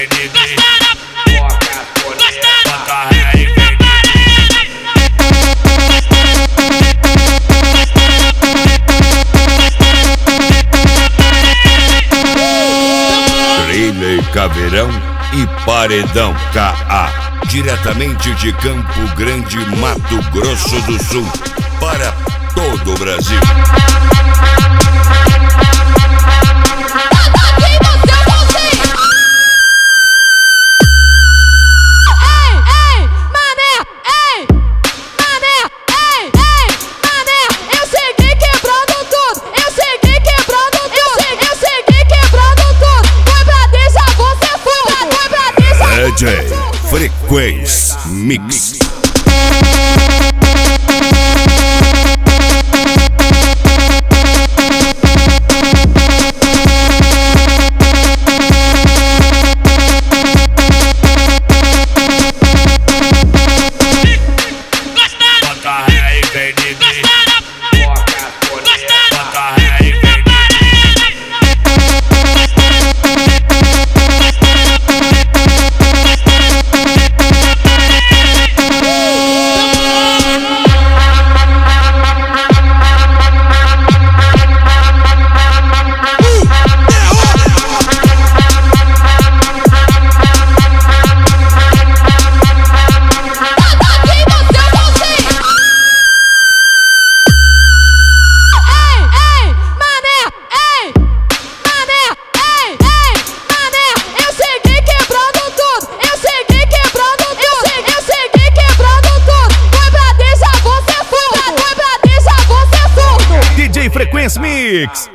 vem de mim. Bota ré e vem de mim. Trailer Caveirão e Paredão KA, diretamente de Campo Grande, Mato Grosso do Sul, para todo o Brasil. DJ Frequência Mix. Bota ré e vem de mim. Bota ré e vem de mim. Frequência Mix.